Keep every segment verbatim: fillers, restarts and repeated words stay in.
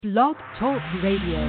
Blog Talk Radio.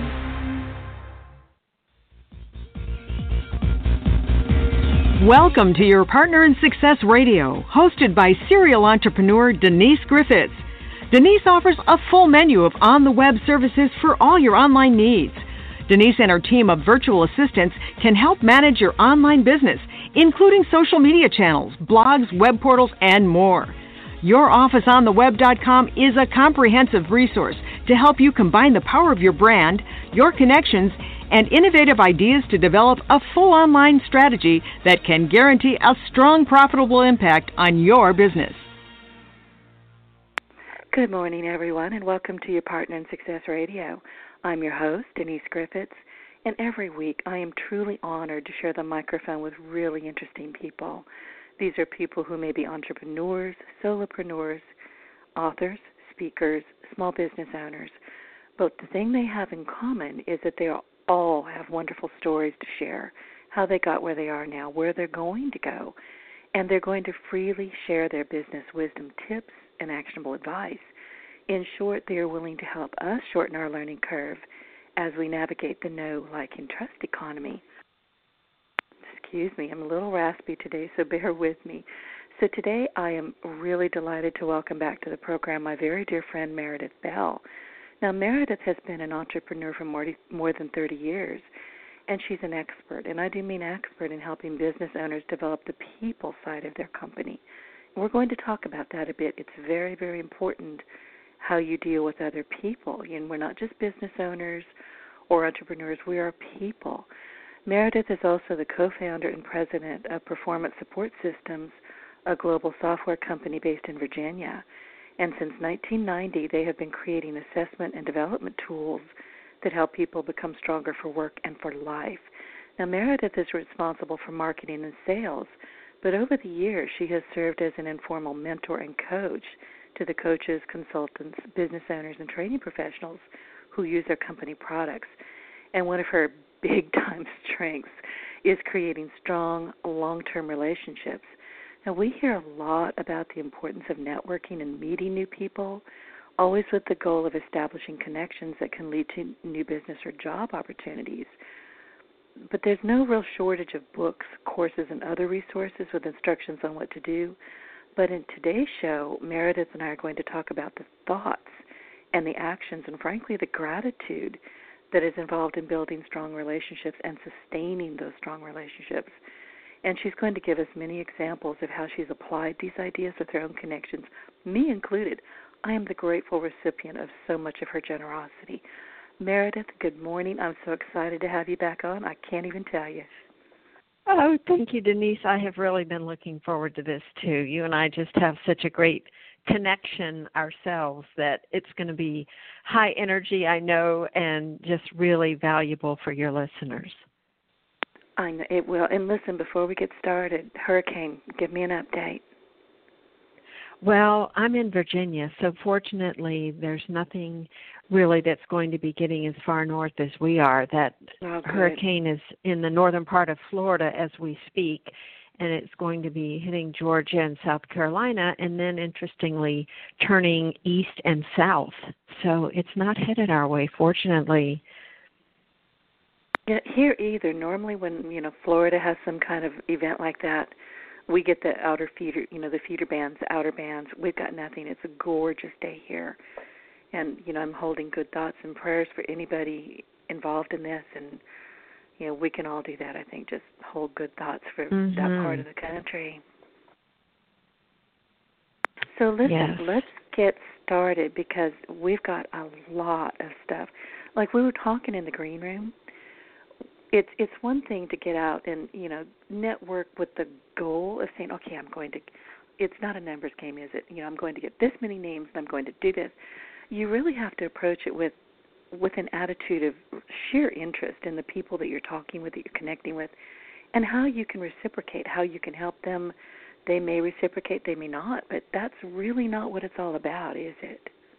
Welcome to Your Partner in Success Radio, hosted by serial entrepreneur Denise Griffiths. Denise offers a full menu of on-the-web services for all your online needs. Denise and her team of virtual assistants can help manage your online business, including social media channels, blogs, web portals, and more. your office on the web dot com is a comprehensive resource to help you combine the power of your brand, your connections, and innovative ideas to develop a full online strategy that can guarantee a strong, profitable impact on your business. Good morning, everyone, and welcome to Your Partner in Success Radio. I'm your host, Denise Griffiths, and every week I am truly honored to share the microphone with really interesting people. These are people who may be entrepreneurs, solopreneurs, authors, speakers, small business owners. But the thing they have in common is that they all have wonderful stories to share, how they got where they are now, where they're going to go, and they're going to freely share their business wisdom, tips, and actionable advice. In short, they are willing to help us shorten our learning curve as we navigate the know, like, and trust economy. Excuse me, I'm a little raspy today, so bear with me. So today I am really delighted to welcome back to the program my very dear friend Meredith Bell. Now, Meredith has been an entrepreneur for more, more than thirty years, and she's an expert, and I do mean expert in helping business owners develop the people side of their company. And we're going to talk about that a bit. It's very, very important how you deal with other people. And we're not just business owners or entrepreneurs, we are people. Meredith is also the co-founder and president of Performance Support Systems, a global software company based in Virginia. And since nineteen ninety, they have been creating assessment and development tools that help people become stronger for work and for life. Now, Meredith is responsible for marketing and sales, but over the years, she has served as an informal mentor and coach to the coaches, consultants, business owners, and training professionals who use their company products. And one of her big-time strengths is creating strong, long-term relationships. Now, we hear a lot about the importance of networking and meeting new people, always with the goal of establishing connections that can lead to new business or job opportunities. But there's no real shortage of books, courses, and other resources with instructions on what to do. But in today's show, Meredith and I are going to talk about the thoughts and the actions and, frankly, the gratitude that is involved in building strong relationships and sustaining those strong relationships. And she's going to give us many examples of how she's applied these ideas with her own connections, me included. I am the grateful recipient of so much of her generosity. Meredith, good morning. I'm so excited to have you back on. I can't even tell you. Oh, thank you, Denise. I have really been looking forward to this, too. You and I just have such a great connection ourselves that it's going to be high energy, I know, and just really valuable for your listeners. I know it will. And listen, before we get started, hurricane, give me an update. Well, I'm in Virginia, so fortunately there's nothing really that's going to be getting as far north as we are. That oh, hurricane is in the northern part of Florida as we speak, and it's going to be hitting Georgia and South Carolina, and then, interestingly, turning east and south. So it's not headed our way, fortunately. Yeah, here either. Normally when, you know, Florida has some kind of event like that, we get the outer feeder, you know, the feeder bands, the outer bands. We've got nothing. It's a gorgeous day here. And, you know, I'm holding good thoughts and prayers for anybody involved in this. And, you know, we can all do that, I think, just hold good thoughts for mm-hmm. that part of the country. So listen, yes. let's get started because we've got a lot of stuff. Like we were talking in the green room, It's it's one thing to get out and, you know, network with the goal of saying, okay, I'm going to, it's not a numbers game, is it? You know, I'm going to get this many names and I'm going to do this. You really have to approach it with with an attitude of sheer interest in the people that you're talking with, that you're connecting with, and how you can reciprocate, how you can help them. They may reciprocate, they may not, but that's really not what it's all about, is it?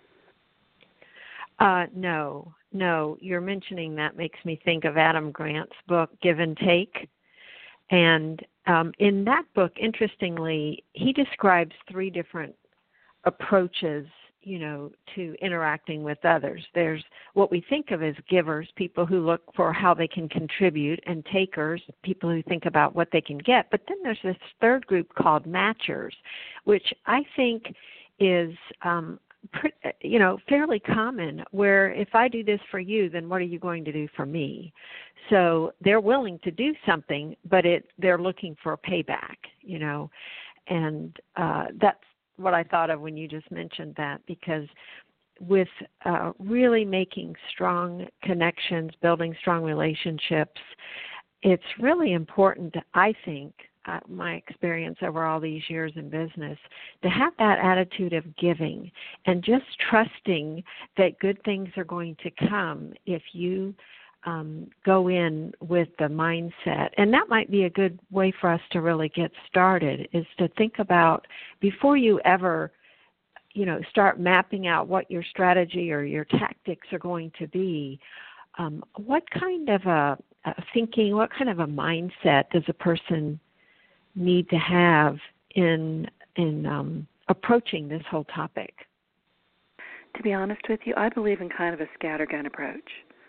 Uh, no, no. You're mentioning that makes me think of Adam Grant's book, Give and Take. And um, in that book, interestingly, he describes three different approaches you know, to interacting with others. There's what we think of as givers, people who look for how they can contribute, and takers, people who think about what they can get. But then there's this third group called matchers, which I think is, um, you know, fairly common, where if I do this for you, then what are you going to do for me? So they're willing to do something, but it they're looking for a payback, you know, and uh, that's what I thought of when you just mentioned that, because with uh, really making strong connections, building strong relationships, it's really important, I think, uh, my experience over all these years in business, to have that attitude of giving and just trusting that good things are going to come if you Um, go in with the mindset. And that might be a good way for us to really get started, is to think about, before you ever, you know, start mapping out what your strategy or your tactics are going to be, um, what kind of a, a thinking, what kind of a mindset does a person need to have in, in um, approaching this whole topic? To be honest with you, I believe in kind of a scattergun approach,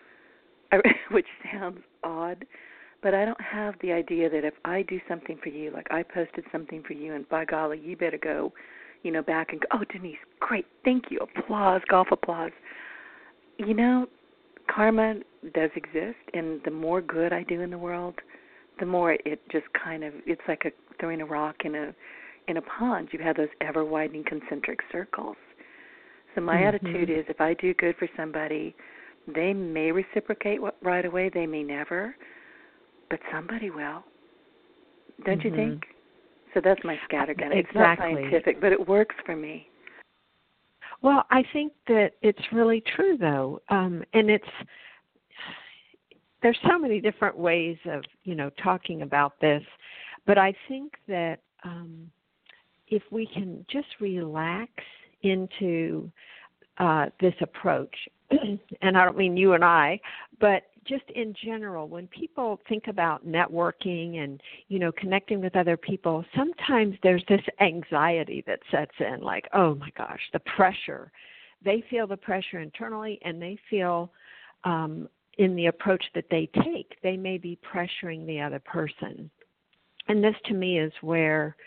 which sounds odd, but I don't have the idea that if I do something for you, like I posted something for you, and by golly, you better go, you know, back and go, oh, Denise, great, thank you, applause, golf applause. You know, karma does exist, and the more good I do in the world, the more it just kind of, it's like a, throwing a rock in a in a pond. You have those ever-widening concentric circles. So my mm-hmm. attitude is, if I do good for somebody, they may reciprocate right away, they may never, but somebody will. Don't mm-hmm. you think? So that's my scattergun. Exactly. It's not scientific, but it works for me. Well, I think that it's really true, though, um, and it's there's so many different ways of, you know, talking about this, but I think that um, if we can just relax into uh, this approach, and I don't mean you and I, but just in general, when people think about networking and, you know, connecting with other people, sometimes there's this anxiety that sets in, like, oh my gosh, the pressure. They feel the pressure internally, and they feel um, in the approach that they take, they may be pressuring the other person. And this, to me, is where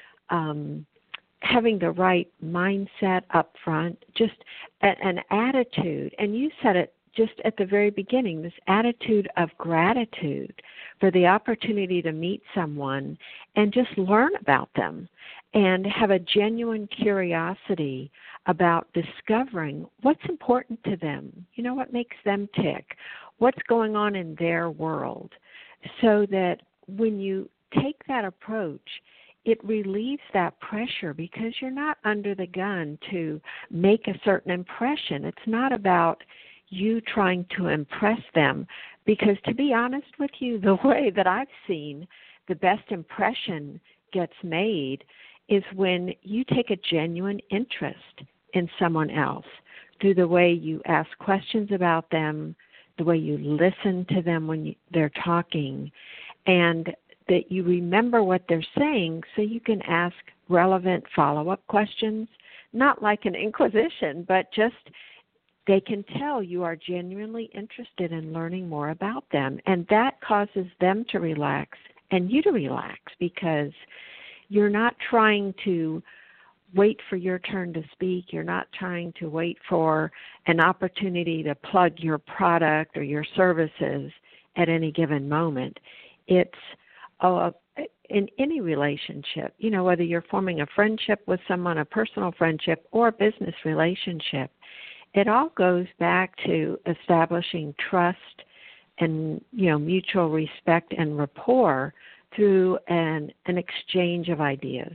um, having the right mindset up front, just a, an attitude, and you said it just at the very beginning, this attitude of gratitude for the opportunity to meet someone and just learn about them and have a genuine curiosity about discovering what's important to them, you know, what makes them tick, what's going on in their world, so that when you take that approach, it relieves that pressure, because you're not under the gun to make a certain impression. It's not about you trying to impress them, because to be honest with you, the way that I've seen the best impression gets made is when you take a genuine interest in someone else through the way you ask questions about them, the way you listen to them when you, they're talking, and that you remember what they're saying so you can ask relevant follow-up questions, not like an inquisition, but just they can tell you are genuinely interested in learning more about them. And that causes them to relax and you to relax, because you're not trying to wait for your turn to speak. You're not trying to wait for an opportunity to plug your product or your services at any given moment. It's uh, in any relationship, you know, whether you're forming a friendship with someone, a personal friendship, or a business relationship, it all goes back to establishing trust and, you know, mutual respect and rapport through an an exchange of ideas.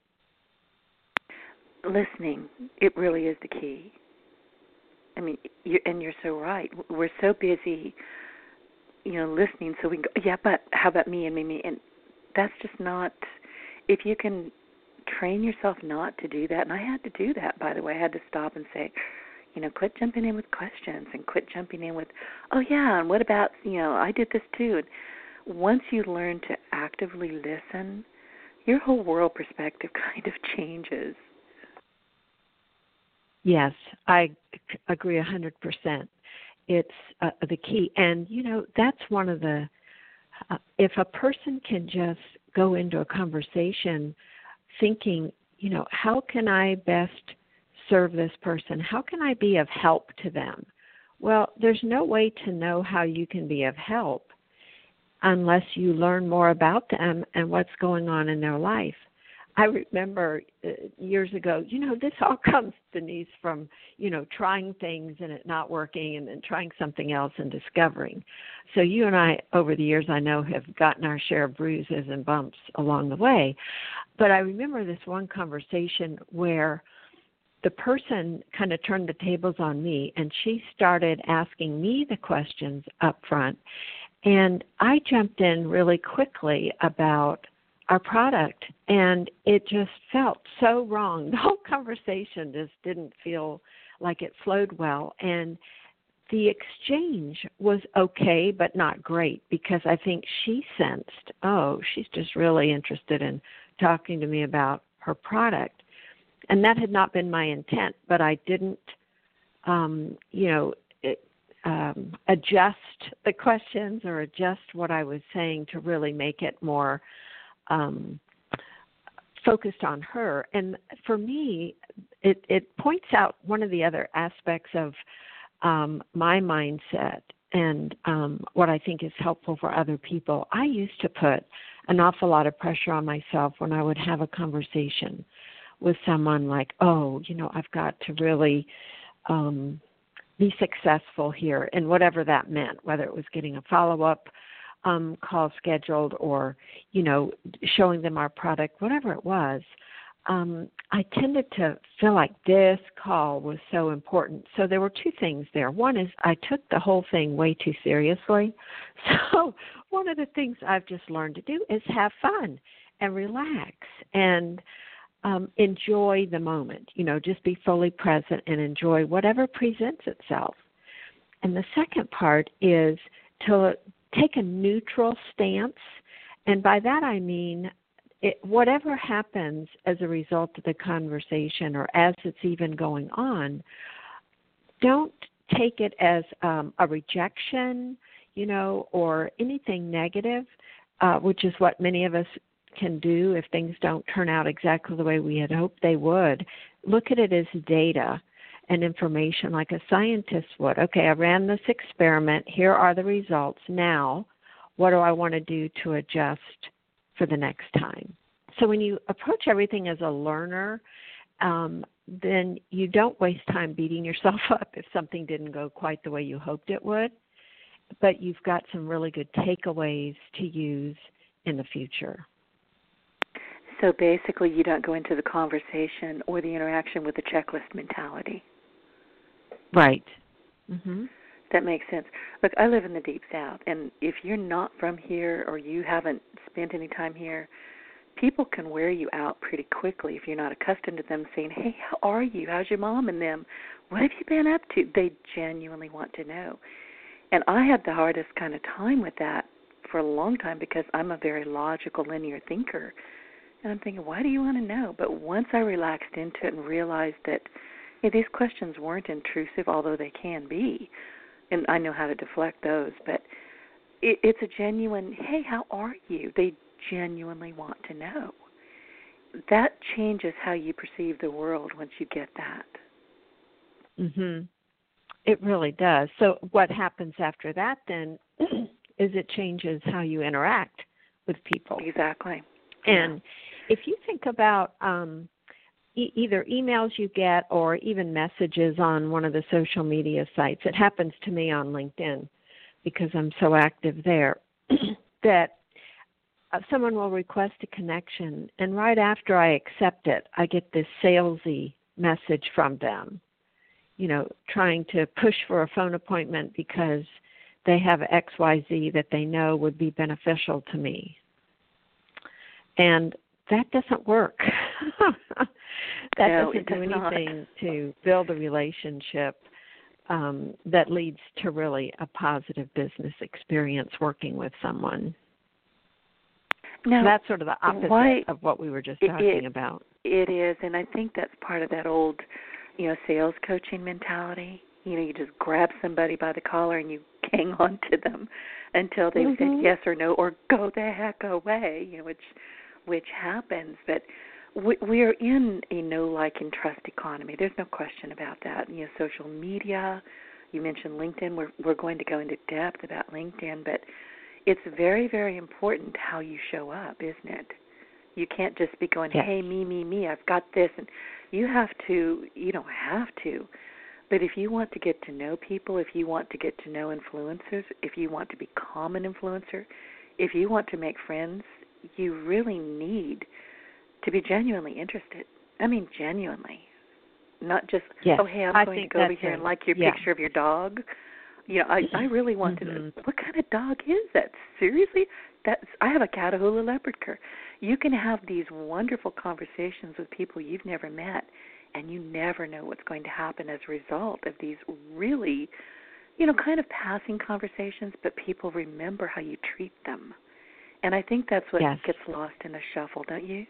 Listening, it really is the key. I mean, you, and you're so right. We're so busy, you know, listening, so we can go, yeah, but how about me and me, me? And that's just not, if you can train yourself not to do that, and I had to do that, by the way. I had to stop and say, you know, quit jumping in with questions and quit jumping in with, oh, yeah, and what about, you know, I did this too. And once you learn to actively listen, your whole world perspective kind of changes. Yes, I c- agree one hundred percent. It's uh, the key. And, you know, that's one of the, uh, if a person can just go into a conversation thinking, you know, how can I best serve this person? How can I be of help to them? Well, there's no way to know how you can be of help unless you learn more about them and what's going on in their life. I remember uh, years ago, you know, this all comes, Denise, from, you know, trying things and it not working and then trying something else and discovering. So you and I, over the years, I know, have gotten our share of bruises and bumps along the way. But I remember this one conversation where the person kind of turned the tables on me, and she started asking me the questions up front. And I jumped in really quickly about our product, and it just felt so wrong. The whole conversation just didn't feel like it flowed well. And the exchange was okay, but not great, because I think she sensed, oh, she's just really interested in talking to me about her product. And that had not been my intent, but I didn't, um, you know, it, um, adjust the questions or adjust what I was saying to really make it more um, focused on her. And for me, it, it points out one of the other aspects of um, my mindset and um, what I think is helpful for other people. I used to put an awful lot of pressure on myself when I would have a conversation with someone like, oh, you know, I've got to really um, be successful here, and whatever that meant, whether it was getting a follow-up um, call scheduled or, you know, showing them our product, whatever it was, um, I tended to feel like this call was so important. So there were two things there. One is I took the whole thing way too seriously. So one of the things I've just learned to do is have fun and relax and Um, enjoy the moment, you know, just be fully present and enjoy whatever presents itself. And the second part is to take a neutral stance. And by that I mean it, whatever happens as a result of the conversation or as it's even going on, don't take it as um, a rejection, you know, or anything negative, uh, which is what many of us can do if things don't turn out exactly the way we had hoped they would. Look at it as data and information like a scientist would. Okay, I ran this experiment. Here are the results. Now, what do I want to do to adjust for the next time? So when you approach everything as a learner, um, then you don't waste time beating yourself up if something didn't go quite the way you hoped it would, but you've got some really good takeaways to use in the future. So basically you don't go into the conversation or the interaction with a checklist mentality. Right. Mm-hmm. That makes sense. Look, I live in the Deep South, and if you're not from here or you haven't spent any time here, people can wear you out pretty quickly if you're not accustomed to them saying, hey, how are you? How's your mom and them? What have you been up to? They genuinely want to know. And I had the hardest kind of time with that for a long time because I'm a very logical, linear thinker. And I'm thinking, why do you want to know? But once I relaxed into it and realized that hey, these questions weren't intrusive, although they can be, and I know how to deflect those, but it, it's a genuine, hey, how are you? They genuinely want to know. That changes how you perceive the world once you get that. Mm-hmm. It really does. So what happens after that then is it changes how you interact with people. Exactly. And yeah. if you think about um, e- either emails you get or even messages on one of the social media sites, it happens to me on LinkedIn because I'm so active there, that uh, someone will request a connection, and right after I accept it, I get this salesy message from them, you know, trying to push for a phone appointment because they have X Y Z that they know would be beneficial to me. And that doesn't work. that no, doesn't do does anything not. to build a relationship um, that leads to really a positive business experience working with someone. Now, so that's sort of the opposite why, of what we were just it, talking it, about. It is, and I think that's part of that old you know, sales coaching mentality. You know, you just grab somebody by the collar and you hang on to them until they've mm-hmm. said yes or no or go the heck away, you know, which which happens. But we, we're in a know, like, and trust economy. There's no question about that. You know, social media, you mentioned LinkedIn. We're, we're going to go into depth about LinkedIn, but it's very, very important how you show up, isn't it? You can't just be going, yes. hey, me, me, me, I've got this. And you have to, you don't have to. But if you want to get to know people, if you want to get to know influencers, if you want to become an influencer, if you want to make friends, you really need to be genuinely interested. I mean, genuinely. Not just, yes. oh, hey, I'm I going think to go over that's here a, and like your yeah. picture of your dog. You know, I, I really want mm-hmm. to know, what kind of dog is that? Seriously? That's, I have a Catahoula leopard cur. You can have these wonderful conversations with people you've never met, and you never know what's going to happen as a result of these really, you know, kind of passing conversations, but people remember how you treat them. And I think that's what yes. gets lost in the shuffle, don't you?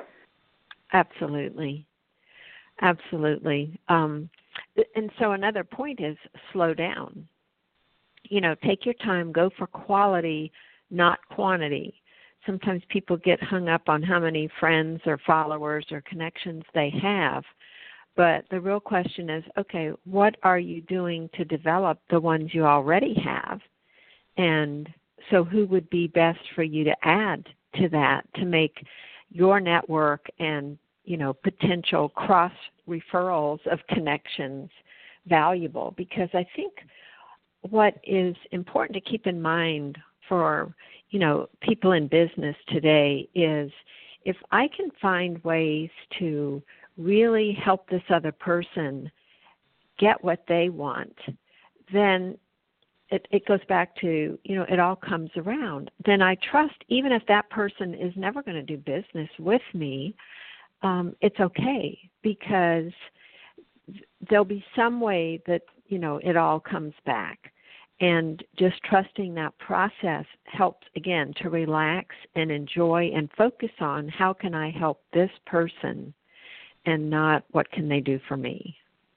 Absolutely. Absolutely. Um, and so another point is slow down. You know, take your time, go for quality, not quantity. Sometimes people get hung up on how many friends or followers or connections they have. But the real question is, okay, what are you doing to develop the ones you already have? And so who would be best for you to add to that to make your network and, you know, potential cross referrals of connections valuable? Because I think what is important to keep in mind for, you know, people in business today is if I can find ways to really help this other person get what they want, then it, it goes back to, you know, it all comes around. Then I trust, even if that person is never going to do business with me, um, it's okay, because there'll be some way that, you know, it all comes back. And just trusting that process helps, again, to relax and enjoy and focus on how can I help this person and not what can they do for me.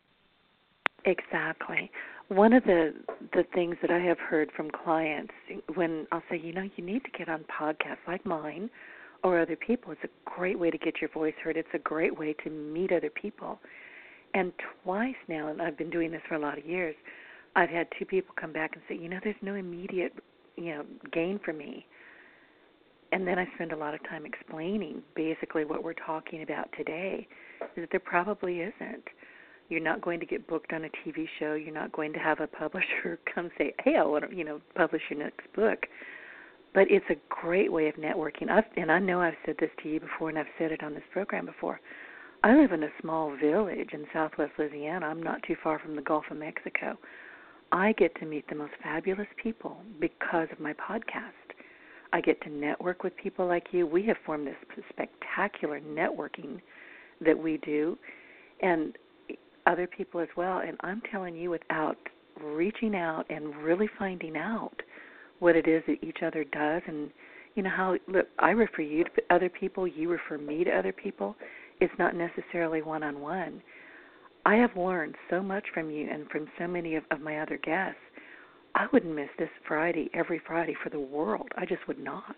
Exactly. One of the the things that I have heard from clients when I'll say, you know, you need to get on podcasts like mine or other people. It's a great way to get your voice heard. It's a great way to meet other people. And twice now, and I've been doing this for a lot of years, I've had two people come back and say, you know, there's no immediate, you know, gain for me. And then I spend a lot of time explaining basically what we're talking about today, is that there probably isn't. You're not going to get booked on a T V show. You're not going to have a publisher come say, hey, I want to, you know, publish your next book. But it's a great way of networking. I've, and I know I've said this to you before, and I've said it on this program before. I live in a small village in southwest Louisiana. I'm not too far from the Gulf of Mexico. I get to meet the most fabulous people because of my podcast. I get to network with people like you. We have formed this spectacular networking that we do, and other people as well. And I'm telling you, without reaching out and really finding out what it is that each other does, and, you know, how, look, I refer you to other people, you refer me to other people. It's not necessarily one-on-one. I have learned so much from you and from so many of, of my other guests. I wouldn't miss this Friday, every Friday for the world. I just would not.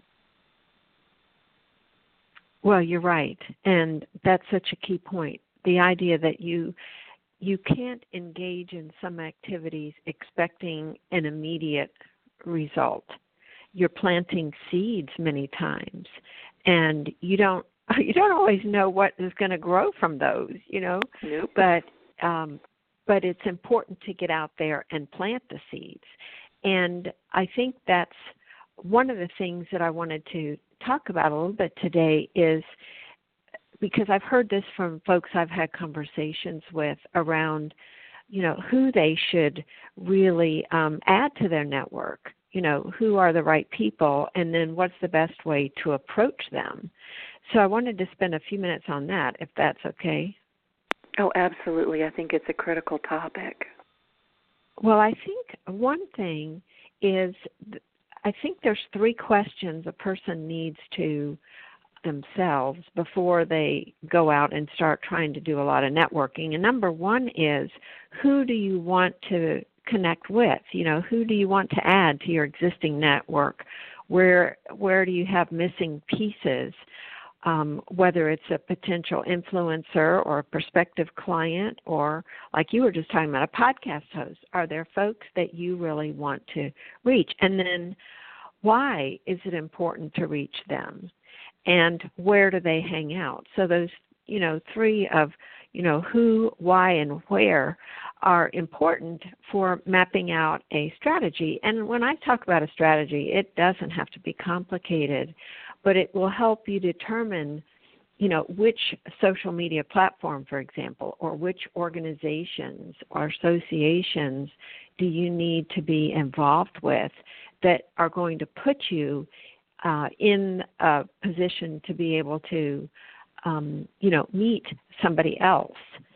Well, you're right, and that's such a key point. The idea that you you can't engage in some activities expecting an immediate result. You're planting seeds many times, and you don't you don't always know what is going to grow from those, you know. Nope. But um, but it's important to get out there and plant the seeds. And I think that's one of the things that I wanted to talk about a little bit today is, because I've heard this from folks I've had conversations with around, you know, who they should really um, add to their network. You know, who are the right people, and then what's the best way to approach them. So I wanted to spend a few minutes on that, if that's okay. Oh, absolutely. I think it's a critical topic. Well, I think one thing is, I think there's three questions a person needs to themselves before they go out and start trying to do a lot of networking. And number one is, who do you want to connect with? You know, who do you want to add to your existing network? Where where do you have missing pieces? Um, whether it's a potential influencer or a prospective client, or like you were just talking about, a podcast host. Are there folks that you really want to reach? And then why is it important to reach them? And where do they hang out? So those, you know, three of, you know, who, why, and where are important for mapping out a strategy. And when I talk about a strategy, it doesn't have to be complicated, but it will help you determine, you know, which social media platform, for example, or which organizations or associations do you need to be involved with that are going to put you uh, in a position to be able to, um, you know, meet somebody else.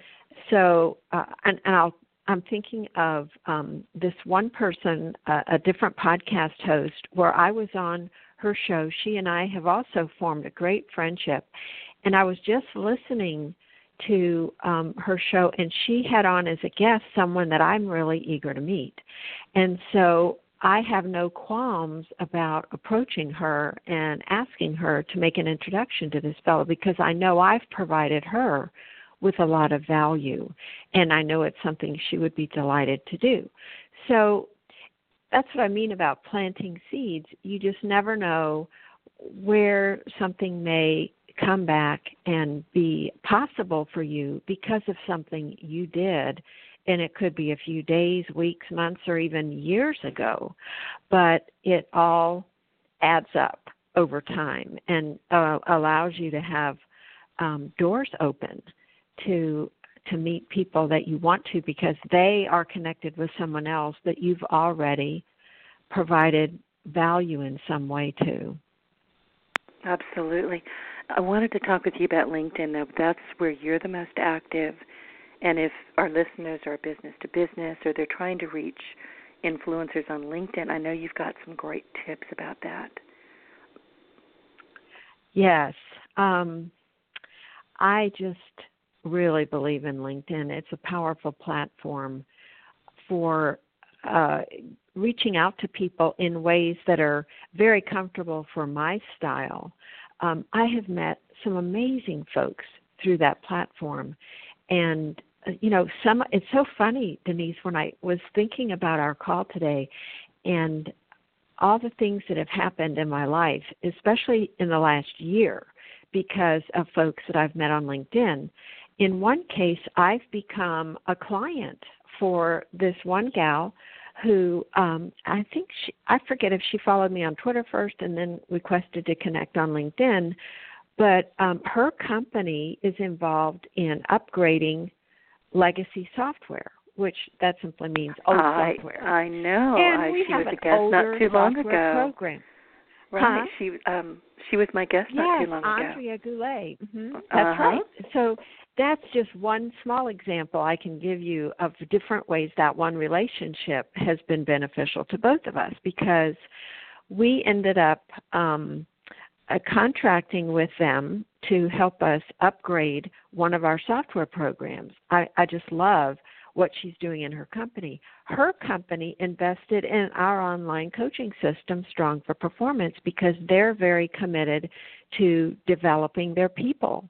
So, uh, and, and I'll, I'm thinking of um, this one person, uh, a different podcast host, where I was on her show. She and I have also formed a great friendship. And I was just listening to um, her show, and she had on as a guest someone that I'm really eager to meet. And so I have no qualms about approaching her and asking her to make an introduction to this fellow, because I know I've provided her with a lot of value, and I know it's something she would be delighted to do. So that's what I mean about planting seeds. You just never know where something may come back and be possible for you because of something you did, and it could be a few days, weeks, months, or even years ago, but it all adds up over time and uh, allows you to have um, doors open to to meet people that you want to, because they are connected with someone else that you've already provided value in some way to. Absolutely. I wanted to talk with you about LinkedIn, though. That's where you're the most active. And if our listeners are business to business or they're trying to reach influencers on LinkedIn, I know you've got some great tips about that. Yes. Um, I just really believe in LinkedIn. It's a powerful platform for uh, reaching out to people in ways that are very comfortable for my style. Um, I have met some amazing folks through that platform. And, uh, you know, some it's so funny, Denise, when I was thinking about our call today and all the things that have happened in my life, especially in the last year, because of folks that I've met on LinkedIn. In one case, I've become a client for this one gal who um, I think she, I forget if she followed me on Twitter first and then requested to connect on LinkedIn, but um, her company is involved in upgrading legacy software, which that simply means old I, software. I know. And I, we she have was an a guest not too long ago. Program. Right. Huh? She um she was my guest yes, not too long ago. Andrea Goulet. Mm-hmm. That's uh-huh. right. So that's just one small example I can give you of different ways that one relationship has been beneficial to both of us, because we ended up um, uh, contracting with them to help us upgrade one of our software programs. I, I just love what she's doing in her company. Her company invested in our online coaching system, Strong for Performance, because they're very committed to developing their people.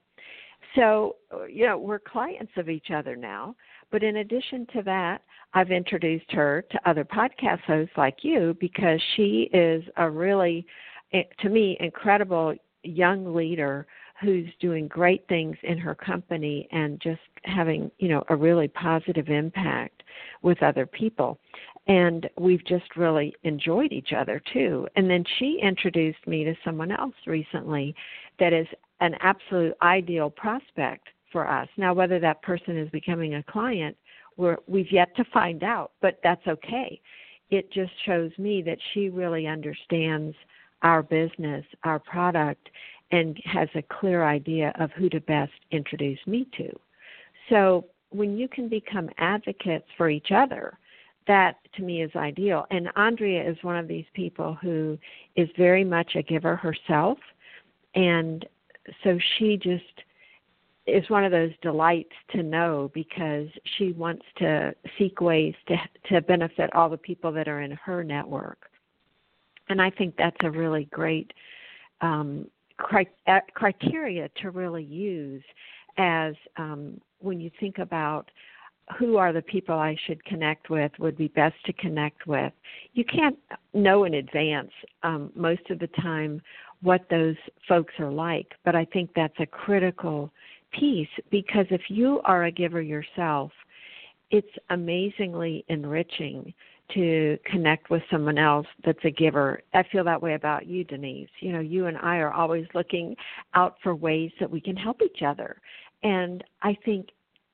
So, you know, we're clients of each other now. But in addition to that, I've introduced her to other podcast hosts like you, because she is a really, to me, incredible young leader who's doing great things in her company and just having, you know, a really positive impact with other people. And we've just really enjoyed each other, too. And then she introduced me to someone else recently that is an absolute ideal prospect for us. Now, whether that person is becoming a client, we're, we've yet to find out, but that's okay. It just shows me that she really understands our business, our product, and has a clear idea of who to best introduce me to. So when you can become advocates for each other, that to me is ideal. And Andrea is one of these people who is very much a giver herself, and so she just is one of those delights to know, because she wants to seek ways to to benefit all the people that are in her network. And I think that's a really great um, cri- criteria to really use as um, when you think about who are the people I should connect with, would be best to connect with. You can't know in advance um, most of the time what those folks are like, but I think that's a critical piece, because if you are a giver yourself, it's amazingly enriching to connect with someone else that's a giver. I feel that way about you, Denise. You know, you and I are always looking out for ways that we can help each other. And I think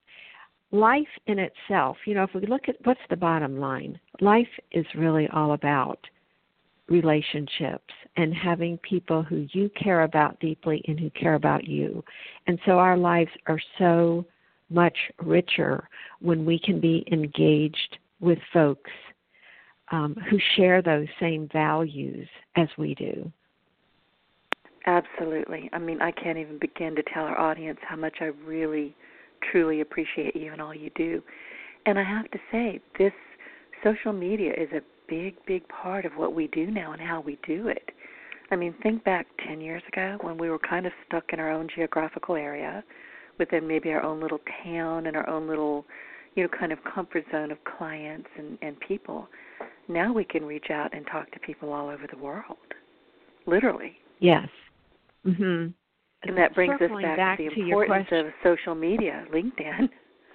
life in itself, you know, if we look at what's the bottom line, life is really all about relationships and having people who you care about deeply and who care about you. And so our lives are so much richer when we can be engaged with folks um, who share those same values as we do. Absolutely. I mean, I can't even begin to tell our audience how much I really, truly appreciate you and all you do. And I have to say, this social media is a big, big part of what we do now and how we do it. I mean, think back ten years ago when we were kind of stuck in our own geographical area, within maybe our own little town and our own little, you know, kind of comfort zone of clients and, and people. Now we can reach out and talk to people all over the world, literally. Yes. Mm-hmm. And that brings Circling us back, back to the to your importance question. of social media, LinkedIn.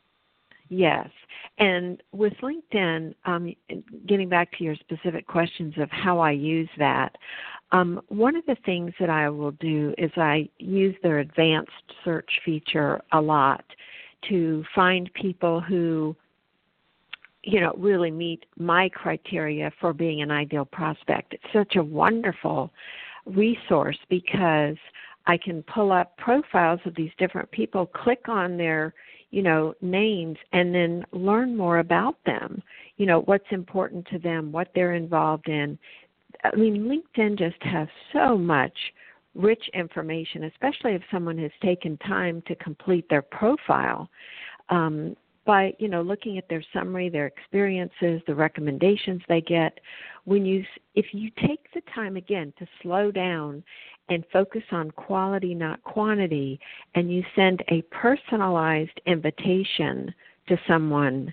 Yes. And with LinkedIn, um, getting back to your specific questions of how I use that, um, one of the things that I will do is I use their advanced search feature a lot to find people who, you know, really meet my criteria for being an ideal prospect. It's such a wonderful resource because I can pull up profiles of these different people, click on their, you know, names, and then learn more about them, you know, what's important to them, what they're involved in. I mean, LinkedIn just has so much rich information, especially if someone has taken time to complete their profile. Um, by, you know, looking at their summary, their experiences, the recommendations they get. When you, if you take the time, again, to slow down and focus on quality, not quantity, and you send a personalized invitation to someone,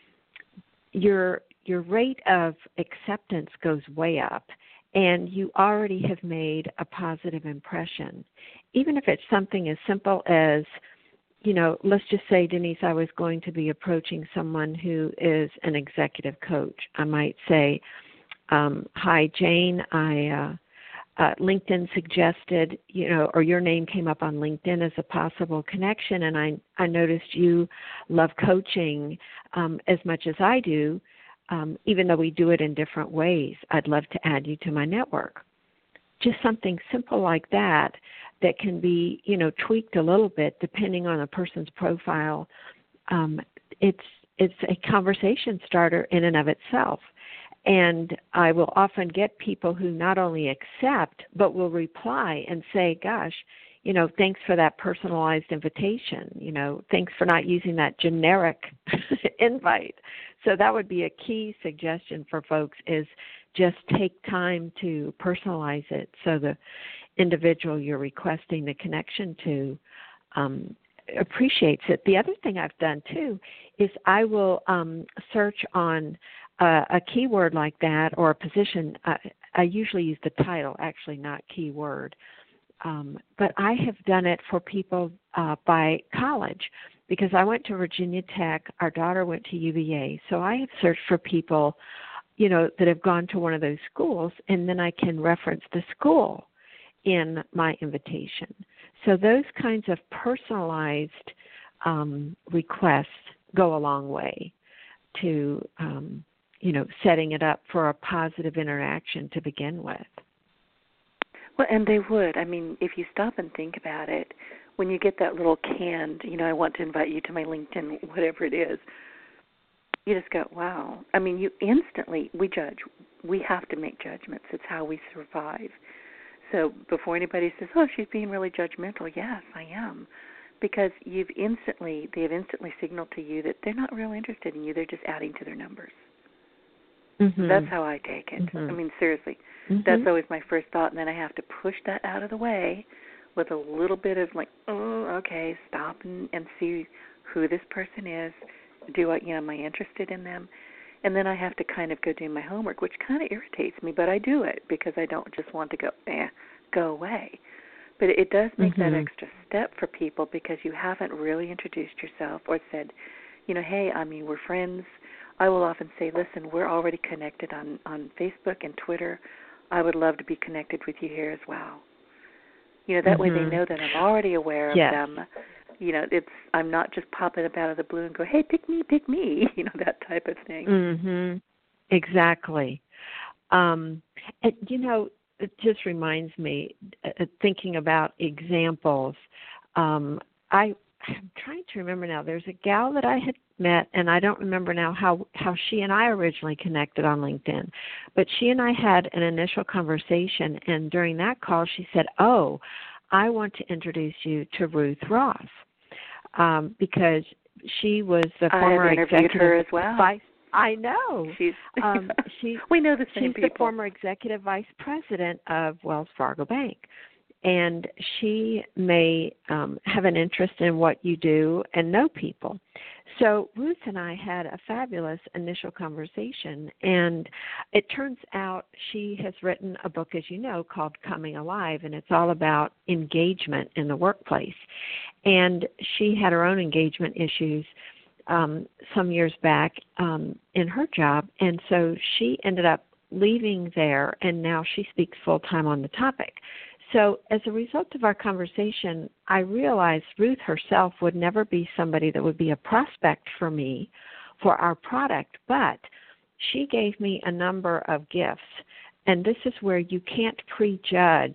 your your rate of acceptance goes way up, and you already have made a positive impression. Even if it's something as simple as, you know, let's just say, Denise, I was going to be approaching someone who is an executive coach. I might say, um, hi, Jane, I uh, uh, LinkedIn suggested, you know, or your name came up on LinkedIn as a possible connection, and I, I noticed you love coaching um, as much as I do, um, even though we do it in different ways. I'd love to add you to my network. Just something simple like that that can be, you know, tweaked a little bit depending on a person's profile. Um, it's it's a conversation starter in and of itself. And I will often get people who not only accept, but will reply and say, gosh, you know, thanks for that personalized invitation. You know, thanks for not using that generic invite. So that would be a key suggestion for folks is just take time to personalize it so the individual you're requesting the connection to um, appreciates it. The other thing I've done, too, is I will um, search on uh, a keyword like that or a position. I, I usually use the title, actually, not keyword. Um, but I have done it for people uh, by college because I went to Virginia Tech. Our daughter went to U V A. So I have searched for people, you know, that have gone to one of those schools, and then I can reference the school in my invitation. So those kinds of personalized um, requests go a long way to, um, you know, setting it up for a positive interaction to begin with. Well, and they would. I mean, if you stop and think about it, when you get that little canned, you know, I want to invite you to my LinkedIn, whatever it is, you just go, wow. I mean, you instantly, we judge. We have to make judgments. It's how we survive. So before anybody says, oh, she's being really judgmental, yes, I am. Because you've instantly, they have instantly signaled to you that they're not really interested in you. They're just adding to their numbers. Mm-hmm. That's how I take it. Mm-hmm. I mean, seriously, mm-hmm. that's always my first thought. And then I have to push that out of the way with a little bit of like, oh, okay, stop and, and see who this person is. Do I, you know, am I interested in them? And then I have to kind of go do my homework, which kind of irritates me, but I do it because I don't just want to go, eh, go away. But it does make mm-hmm. that extra step for people because you haven't really introduced yourself or said, you know, hey, I mean, we're friends. I will often say, listen, we're already connected on, on Facebook and Twitter. I would love to be connected with you here as well. You know, that mm-hmm. way they know that I'm already aware yes. of them. You know, it's I'm not just popping up out of the blue and go, hey, pick me, pick me, you know, that type of thing. Mm-hmm. Exactly. Um, and, you know, it just reminds me, uh, thinking about examples, um, I, I'm trying to remember now, there's a gal that I had met, and I don't remember now how, how she and I originally connected on LinkedIn, but she and I had an initial conversation, and during that call she said, oh, I want to introduce you to Ruth Ross. Um, because she was the former I have interviewed executive her as well. vice. I know. She's. Um, she. we know the same she's people. She's the former executive vice president of Wells Fargo Bank, and she may um, have an interest in what you do and know people. So Ruth and I had a fabulous initial conversation, and it turns out she has written a book, as you know, called Coming Alive, and it's all about engagement in the workplace. And she had her own engagement issues um, some years back um, in her job, and so she ended up leaving there, and now she speaks full-time on the topic. So as a result of our conversation, I realized Ruth herself would never be somebody that would be a prospect for me for our product, but she gave me a number of gifts. And this is where you can't prejudge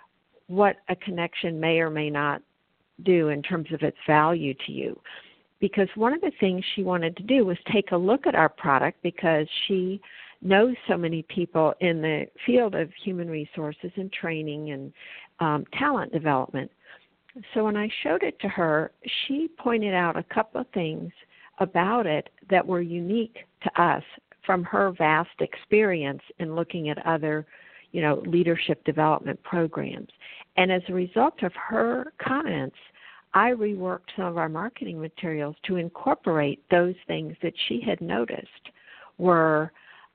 what a connection may or may not do in terms of its value to you. Because one of the things she wanted to do was take a look at our product because she knows so many people in the field of human resources and training and um, talent development. So when I showed it to her, she pointed out a couple of things about it that were unique to us from her vast experience in looking at other, you know, leadership development programs. And as a result of her comments, I reworked some of our marketing materials to incorporate those things that she had noticed were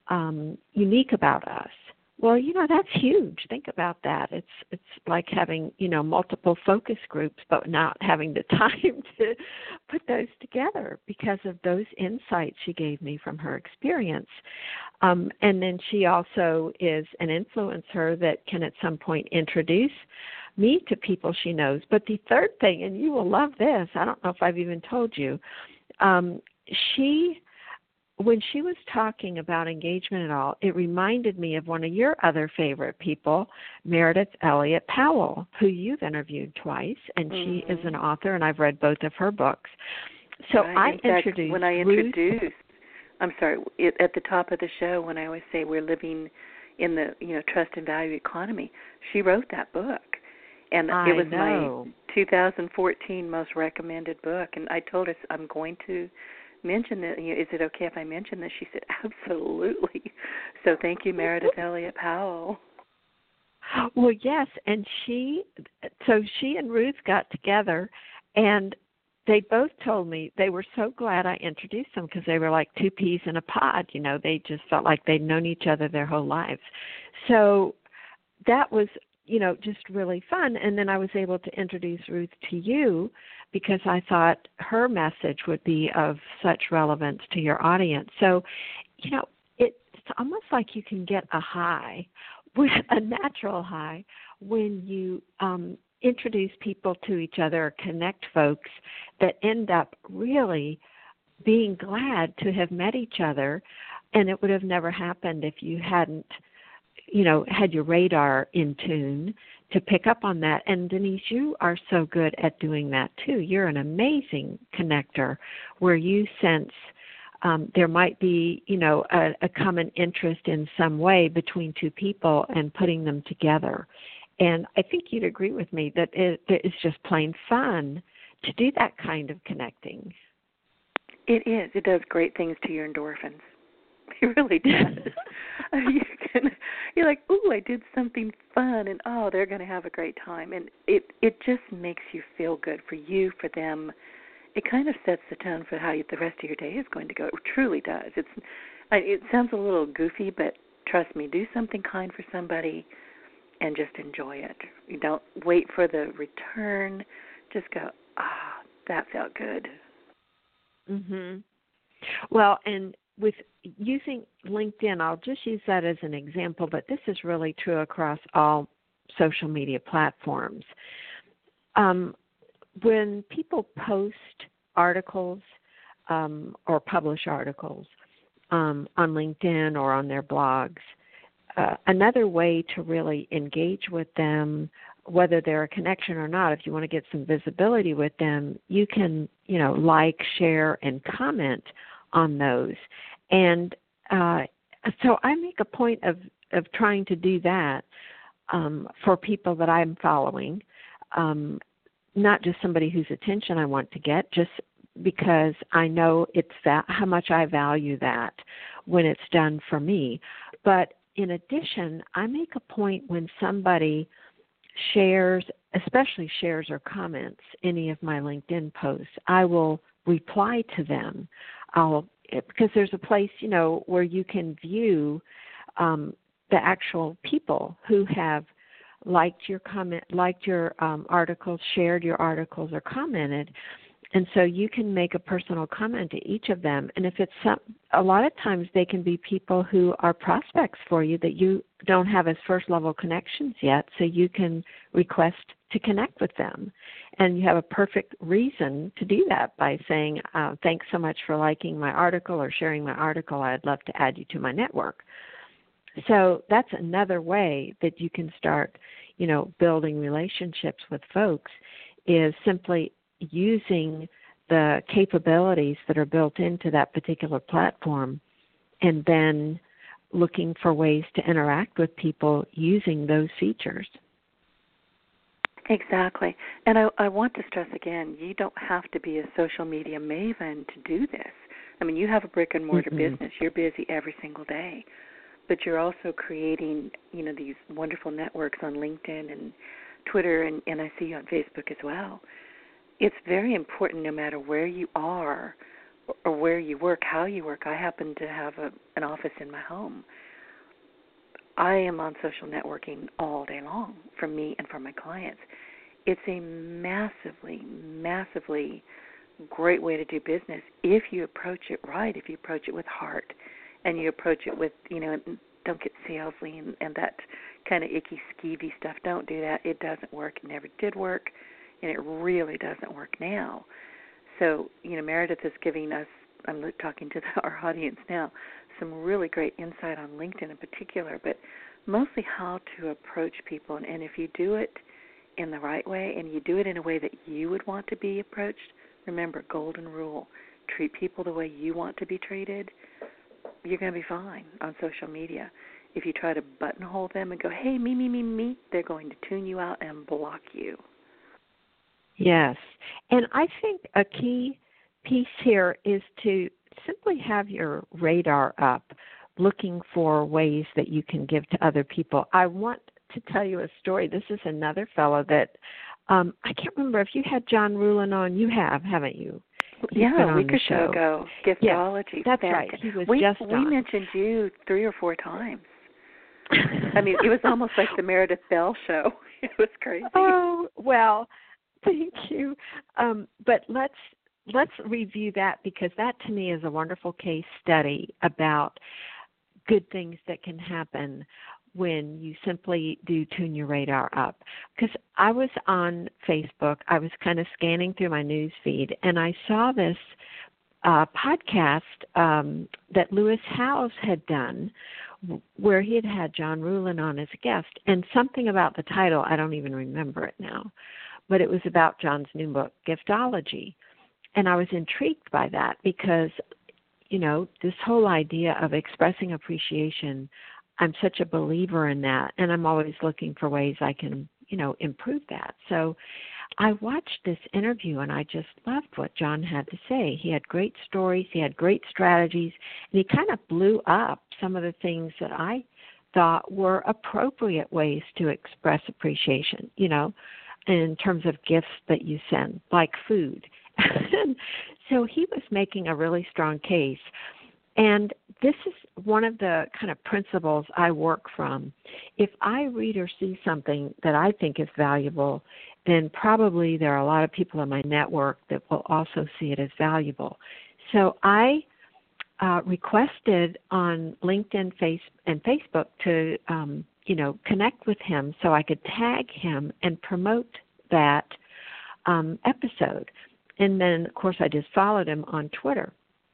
Um, unique about us. Well, you know, that's huge. Think about that. It's it's like having, you know, multiple focus groups, but not having the time to put those together because of those insights she gave me from her experience. Um, and then she also is an influencer that can at some point introduce me to people she knows. But the third thing, and you will love this, I don't know if I've even told you, um, she... when she was talking about engagement at all, it reminded me of one of your other favorite people, Meredith Elliott Powell, who you've interviewed twice, and mm-hmm. she is an author, and I've read both of her books. So right. I in fact, introduced when I Ruth, introduced, I'm sorry, it, at the top of the show, when I always say we're living in the you know trust and value economy, she wrote that book, and I it was know. my two thousand fourteen most recommended book. And I told her I'm going to mention that. You know, is it okay if I mention this? She said, absolutely. So thank you, Meredith Elliott Powell. Well, yes, and she, so she and Ruth got together, and they both told me they were so glad I introduced them because they were like two peas in a pod. You know, they just felt like they'd known each other their whole lives. So that was, you know, just really fun. And then I was able to introduce Ruth to you because I thought her message would be of such relevance to your audience. So, you know, it, it's almost like you can get a high, a natural high, when you um, introduce people to each other or connect folks that end up really being glad to have met each other. And it would have never happened if you hadn't, you know, had your radar in tune to pick up on that. And Denise, you are so good at doing that too. You're an amazing connector where you sense um, there might be, you know, a, a common interest in some way between two people and putting them together. And I think you'd agree with me that it, it is just plain fun to do that kind of connecting. It is. It does great things to your endorphins. It really does. you can, you're like, ooh, I did something fun, and oh, they're going to have a great time. And it, it just makes you feel good for you, for them. It kind of sets the tone for how you, the rest of your day is going to go. It truly does. It's. It sounds a little goofy, but trust me, do something kind for somebody and just enjoy it. You don't wait for the return. Just go, ah, that felt good. Mhm. Well, and with using LinkedIn, I'll just use that as an example, but this is really true across all social media platforms. Um, when people post articles um, or publish articles um, on LinkedIn or on their blogs, uh, another way to really engage with them, whether they're a connection or not, if you want to get some visibility with them, you can, you know, like, share, and comment on those. And uh, so I make a point of, of trying to do that um, for people that I'm following, um, not just somebody whose attention I want to get, just because I know it's that, how much I value that when it's done for me. But in addition, I make a point when somebody shares, especially shares or comments, any of my LinkedIn posts, I will reply to them. I'll because there's a place, you know, where you can view um, the actual people who have liked your comment, liked your um, articles, shared your articles, or commented. And so you can make a personal comment to each of them. And if it's some, a lot of times they can be people who are prospects for you that you don't have as first level connections yet, so you can request to connect with them. And you have a perfect reason to do that by saying, uh, thanks so much for liking my article or sharing my article. I'd love to add you to my network. So that's another way that you can start, you know, building relationships with folks, is simply using the capabilities that are built into that particular platform and then looking for ways to interact with people using those features. Exactly. And I, I want to stress again, you don't have to be a social media maven to do this. I mean, you have a brick and mortar mm-hmm. business. You're busy every single day. But you're also creating, you know, these wonderful networks on LinkedIn and Twitter, and, and I see you on Facebook as well. It's very important no matter where you are or where you work, how you work. I happen to have a, an office in my home. I am on social networking all day long for me and for my clients. It's a massively, massively great way to do business if you approach it right, if you approach it with heart and you approach it with, you know, don't get salesy and, and that kind of icky, skeevy stuff. Don't do that. It doesn't work. It never did work. And it really doesn't work now. So, you know, Meredith is giving us, I'm talking to the, our audience now, some really great insight on LinkedIn in particular, but mostly how to approach people. And, and if you do it in the right way and you do it in a way that you would want to be approached, remember, golden rule, treat people the way you want to be treated, you're going to be fine on social media. If you try to buttonhole them and go, hey, me, me, me, me, they're going to tune you out and block you. Yes, and I think a key piece here is to simply have your radar up, looking for ways that you can give to other people. I want to tell you a story. This is another fellow that, um, I can't remember if you had John Ruhlin on. You have, haven't you? He's yeah, a week or so ago. Giftology. Yes, that's Fantastic. right. He was we, just We on. mentioned you three or four times. I mean, it was almost like the Meredith Bell show. It was crazy. Oh, well, thank you. Um, but let's let's review that, because that to me is a wonderful case study about good things that can happen when you simply do tune your radar up. Because I was on Facebook, I was kind of scanning through my news feed, and I saw this uh, podcast um, that Lewis Howes had done, where he had had John Ruhlin on as a guest, and something about the title, I don't even remember it now, but it was about John's new book, Giftology. And I was intrigued by that because, you know, this whole idea of expressing appreciation, I'm such a believer in that, and I'm always looking for ways I can, you know, improve that. So I watched this interview, and I just loved what John had to say. He had great stories, he had great strategies, and he kind of blew up some of the things that I thought were appropriate ways to express appreciation, you know, in terms of gifts that you send, like food. So he was making a really strong case. And this is one of the kind of principles I work from. If I read or see something that I think is valuable, then probably there are a lot of people in my network that will also see it as valuable. So I uh, requested on LinkedIn face, and Facebook to, um, you know, connect with him so I could tag him and promote that um, episode. And then, of course, I just followed him on Twitter.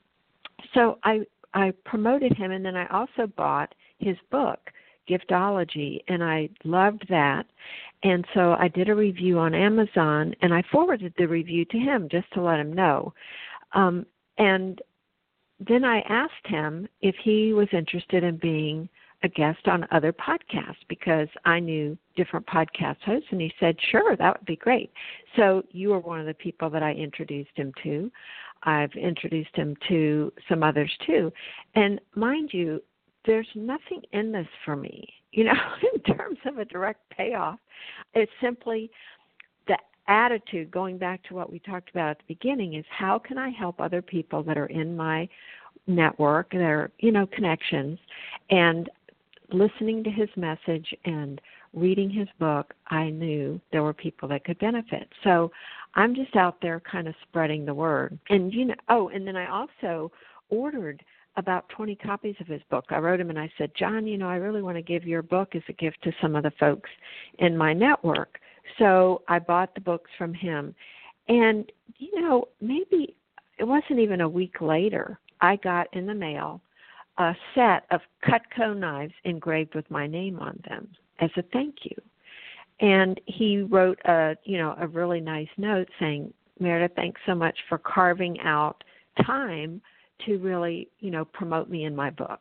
So I I promoted him, and then I also bought his book, Giftology, and I loved that. And so I did a review on Amazon, and I forwarded the review to him just to let him know. Um, and then I asked him if he was interested in being a guest on other podcasts, because I knew different podcast hosts, and he said, sure, that would be great. So you were one of the people that I introduced him to. I've introduced him to some others too. And mind you, there's nothing in this for me, you know, in terms of a direct payoff. It's simply the attitude, going back to what we talked about at the beginning, is how can I help other people that are in my network, that are, you know, connections, and listening to his message and reading his book, I knew there were people that could benefit. So I'm just out there kind of spreading the word. And, you know, oh, and then I also ordered about twenty copies of his book. I wrote him and I said, John, you know, I really want to give your book as a gift to some of the folks in my network. So I bought the books from him. And, you know, maybe it wasn't even a week later, I got in the mail a set of Cutco knives engraved with my name on them as a thank you. And he wrote a, you know, a really nice note saying, Meredith, thanks so much for carving out time to really, you know, promote me in my book.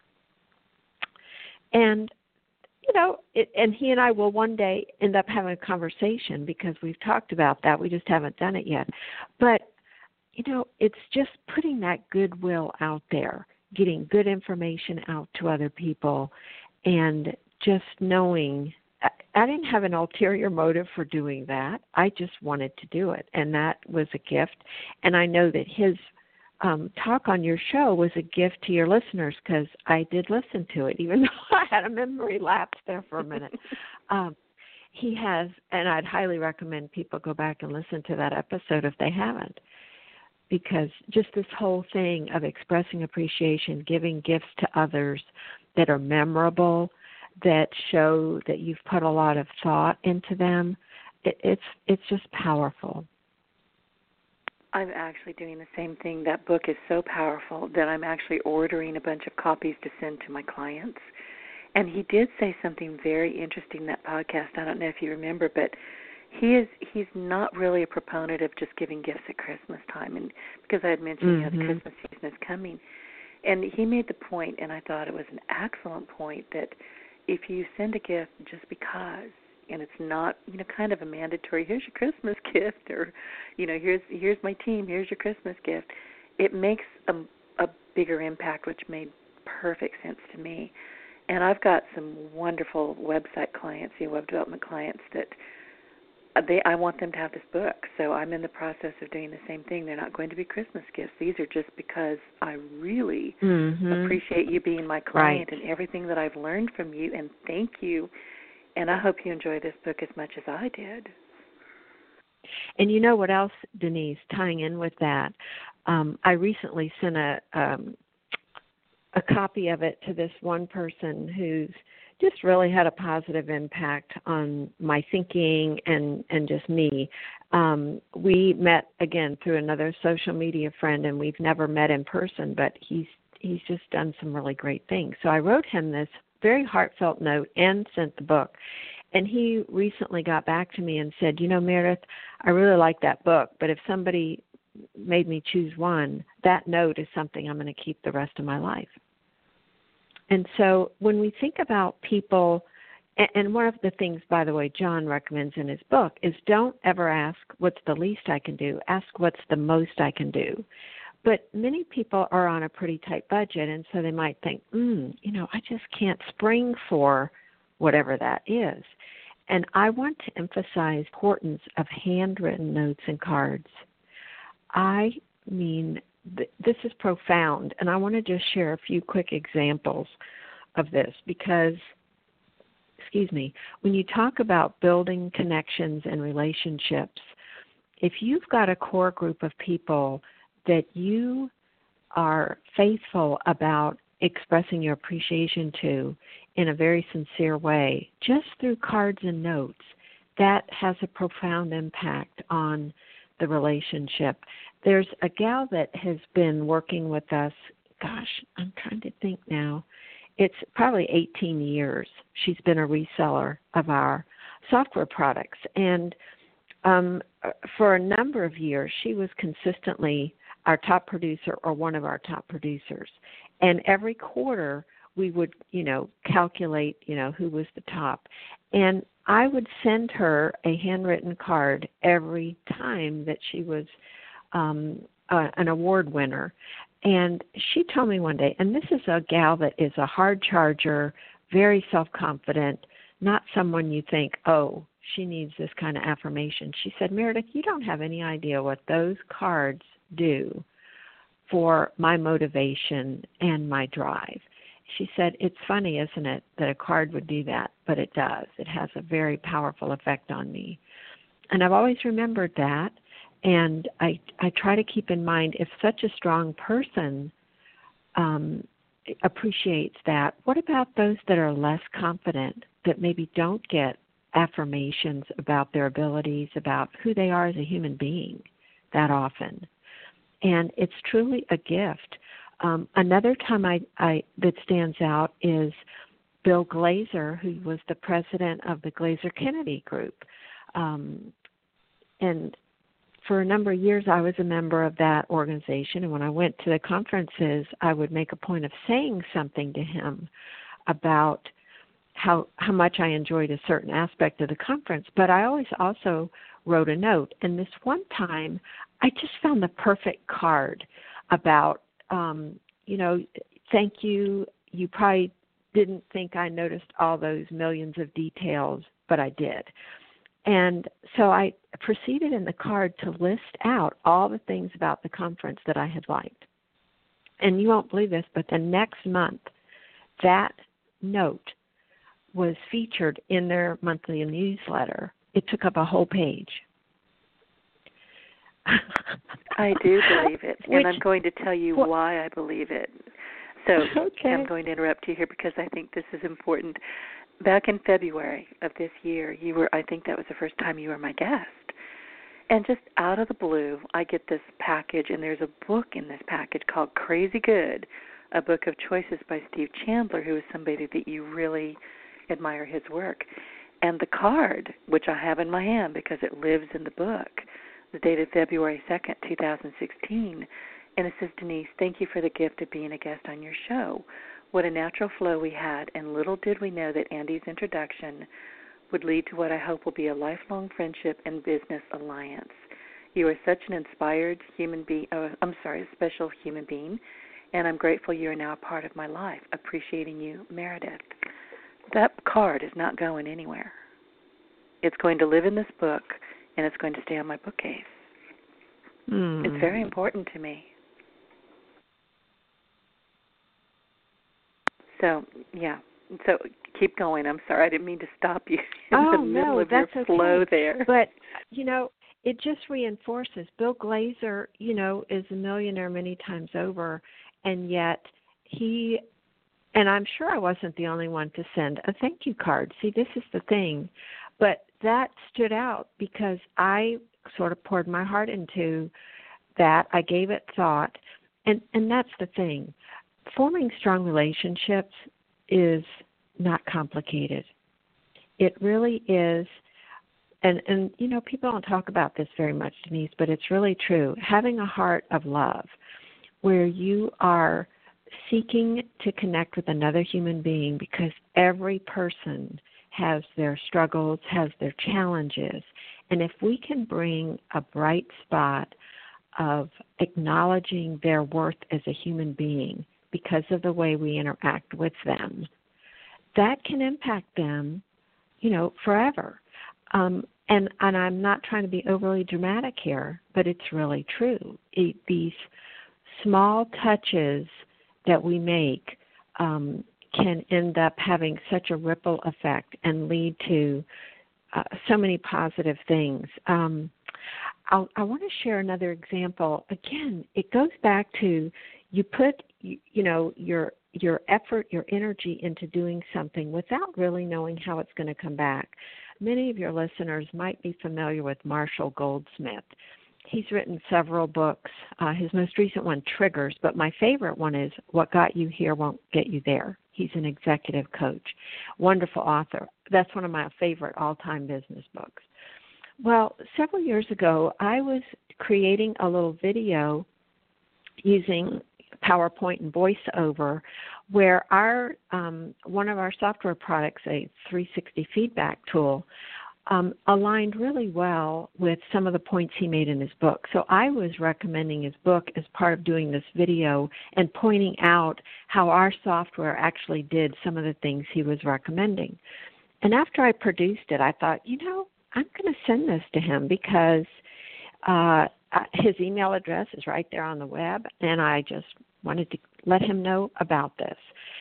And, you know, it, and he and I will one day end up having a conversation because we've talked about that. We just haven't done it yet. But, you know, it's just putting that goodwill out there, getting good information out to other people, and just knowing I didn't have an ulterior motive for doing that. I just wanted to do it, and that was a gift. And I know that his um, talk on your show was a gift to your listeners, because I did listen to it, even though I had a memory lapse there for a minute. um, he has, and I'd highly recommend people go back and listen to that episode if they haven't, because just this whole thing of expressing appreciation, giving gifts to others that are memorable, that show that you've put a lot of thought into them, it, it's it's just powerful. I'm actually doing the same thing. That book is so powerful that I'm actually ordering a bunch of copies to send to my clients. And he did say something very interesting in that podcast. I don't know if you remember, but he is he's not really a proponent of just giving gifts at Christmas time, and because I had mentioned mm-hmm. you know the Christmas season is coming. And he made the point, and I thought it was an excellent point, that if you send a gift just because, and it's not, you know, kind of a mandatory, here's your Christmas gift, or, you know, here's here's my team, here's your Christmas gift, it makes a, a bigger impact, which made perfect sense to me. And I've got some wonderful website clients, you know, web development clients that they I want them to have this book. So I'm in the process of doing the same thing. They're not going to be Christmas gifts. These are just because I really mm-hmm. appreciate you being my client right. and everything that I've learned from you, and thank you. And I hope you enjoy this book as much as I did. And you know what else, Denise, tying in with that, um, I recently sent a um, a copy of it to this one person who's just really had a positive impact on my thinking and, and just me. Um, we met, again, through another social media friend, and we've never met in person, but he's he's just done some really great things. So I wrote him this very heartfelt note and sent the book. And he recently got back to me and said, you know, Meredith, I really like that book, but if somebody made me choose one, that note is something I'm going to keep the rest of my life. And so when we think about people, and one of the things, by the way, John recommends in his book is don't ever ask what's the least I can do. Ask what's the most I can do. But many people are on a pretty tight budget, and so they might think, mm, you know, I just can't spring for whatever that is. And I want to emphasize the importance of handwritten notes and cards. I mean, th- this is profound, and I want to just share a few quick examples of this because, excuse me, when you talk about building connections and relationships, if you've got a core group of people that you are faithful about expressing your appreciation to in a very sincere way, just through cards and notes, that has a profound impact on the relationship. There's a gal that has been working with us, gosh, I'm trying to think now. It's probably eighteen years. She's been a reseller of our software products. And um, for a number of years, she was consistently our top producer or one of our top producers. And every quarter we would, you know, calculate, you know, who was the top. And I would send her a handwritten card every time that she was um, uh, an award winner. And she told me one day, and this is a gal that is a hard charger, very self-confident, not someone you think, oh, she needs this kind of affirmation. She said, Meredith, you don't have any idea what those cards do for my motivation and my drive. She said, it's funny, isn't it, that a card would do that, but it does. It has a very powerful effect on me. And I've always remembered that, and I, I try to keep in mind if such a strong person um, appreciates that, what about those that are less confident, that maybe don't get affirmations about their abilities, about who they are as a human being that often? And it's truly a gift. Um, another time I, I that stands out is Bill Glazer, who was the president of the Glazer Kennedy Group. Um, and for a number of years, I was a member of that organization. And when I went to the conferences, I would make a point of saying something to him about how how much I enjoyed a certain aspect of the conference. But I always also wrote a note. And this one time, I just found the perfect card about, um, you know, thank you. You probably didn't think I noticed all those millions of details, but I did. And so I proceeded in the card to list out all the things about the conference that I had liked. And you won't believe this, but the next month, that note was featured in their monthly newsletter. It took up a whole page. I do believe it, Which, and I'm going to tell you well, why I believe it. So okay. I'm going to interrupt you here because I think this is important. Back in February of this year, you were, I think that was the first time you were my guest. And just out of the blue, I get this package, and there's a book in this package called Crazy Good, a book of choices by Steve Chandler, who is somebody that you really admire his work. And the card, which I have in my hand because it lives in the book, is dated February second, twenty sixteen, and it says, Denise, thank you for the gift of being a guest on your show. What a natural flow we had, and little did we know that Andy's introduction would lead to what I hope will be a lifelong friendship and business alliance. You are such an inspired human being, oh, I'm sorry, a special human being, and I'm grateful you are now a part of my life. Appreciating you, Meredith. That card is not going anywhere. It's going to live in this book, and it's going to stay on my bookcase. Mm. It's very important to me. So, yeah. So keep going. I'm sorry. I didn't mean to stop you in oh, the middle no, of your that's flow okay. there. But, you know, it just reinforces. Bill Glazer, you know, is a millionaire many times over, and yet he, and I'm sure I wasn't the only one to send a thank you card. See, this is the thing. But that stood out because I sort of poured my heart into that. I gave it thought. And, and that's the thing. Forming strong relationships is not complicated. It really is, and, and, you know, people don't talk about this very much, Denise, but it's really true. Having a heart of love where you are seeking to connect with another human being, because every person has their struggles, has their challenges. And if we can bring a bright spot of acknowledging their worth as a human being because of the way we interact with them, that can impact them, you know, forever. Um, and, and I'm not trying to be overly dramatic here, but it's really true. It, these small touches that we make um, can end up having such a ripple effect and lead to uh, so many positive things. Um, I'll, I want to share another example. Again, it goes back to you put, you, you know, your your effort, your energy into doing something without really knowing how it's going to come back. Many of your listeners might be familiar with Marshall Goldsmith. He's written several books. Uh, his most recent one, Triggers, but my favorite one is What Got You Here Won't Get You There. He's an executive coach. Wonderful author. That's one of my favorite all-time business books. Well, several years ago, I was creating a little video using PowerPoint and VoiceOver where our um, one of our software products, a three sixty feedback tool, um, aligned really well with some of the points he made in his book. So I was recommending his book as part of doing this video and pointing out how our software actually did some of the things he was recommending. And after I produced it, I thought, you know, I'm going to send this to him because uh, his email address is right there on the web, and I just wanted to let him know about this.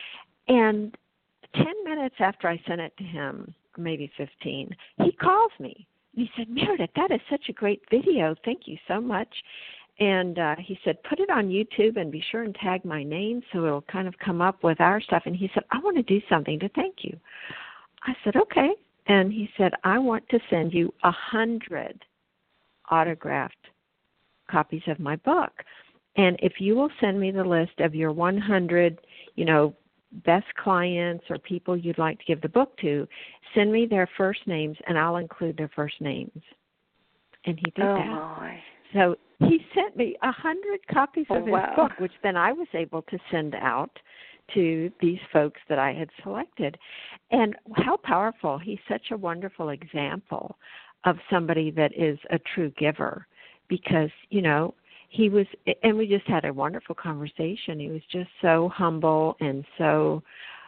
And ten minutes after I sent it to him, maybe fifteen, he calls me. And he said, Meredith, that is such a great video. Thank you so much. And uh, he said, put it on YouTube and be sure and tag my name so it'll kind of come up with our stuff. And he said, I want to do something to thank you. I said, okay. And he said, I want to send you a hundred autographed copies of my book. And if you will send me the list of your one hundred, you know, best clients or people you'd like to give the book to, send me their first names and I'll include their first names. And he did oh that. My. So he sent me a hundred copies oh, of his wow. book, which then I was able to send out to these folks that I had selected. And how powerful. He's such a wonderful example of somebody that is a true giver because, you know, he was, and we just had a wonderful conversation. He was just so humble and so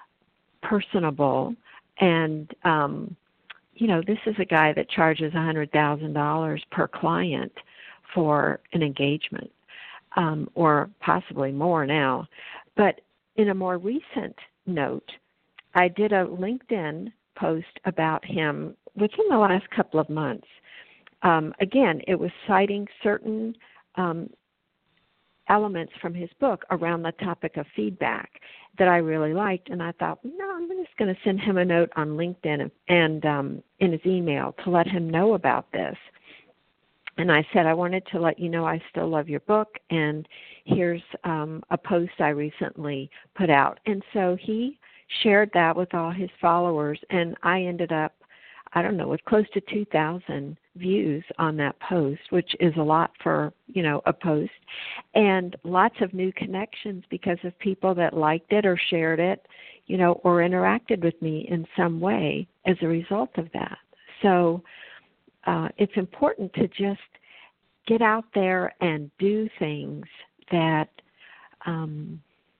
personable. And, um, you know, this is a guy that charges one hundred thousand dollars per client for an engagement, um, or possibly more now. But in a more recent note, I did a LinkedIn post about him within the last couple of months. Um, again, it was citing certain um, elements from his book around the topic of feedback that I really liked, and I thought, no, I'm just going to send him a note on LinkedIn and um, in his email to let him know about this. And I said, I wanted to let you know I still love your book, and here's um, a post I recently put out. And so he shared that with all his followers, and I ended up, I don't know, with close to two thousand views on that post, which is a lot for, you know, a post, and lots of new connections because of people that liked it or shared it, you know, or interacted with me in some way as a result of that. So uh, it's important to just get out there and do things that um,